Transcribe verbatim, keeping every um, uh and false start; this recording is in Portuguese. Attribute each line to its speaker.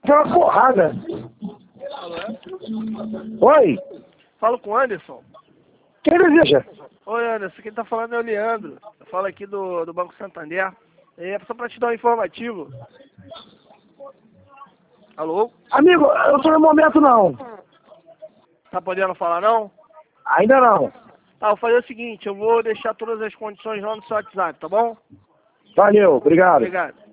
Speaker 1: Foi uma porrada.
Speaker 2: Alô, é?
Speaker 1: Oi?
Speaker 2: Falo com o Anderson.
Speaker 1: Quem deseja?
Speaker 2: Oi, Anderson. Quem tá falando é o Leandro. Eu falo aqui do, do Banco Santander. É só pra te dar um informativo. Alô?
Speaker 1: Amigo, eu tô no momento não.
Speaker 2: Tá podendo falar não?
Speaker 1: Ainda não.
Speaker 2: Tá, vou fazer o seguinte. Eu vou deixar todas as condições lá no seu WhatsApp, tá bom?
Speaker 1: Valeu, obrigado.
Speaker 2: Obrigado.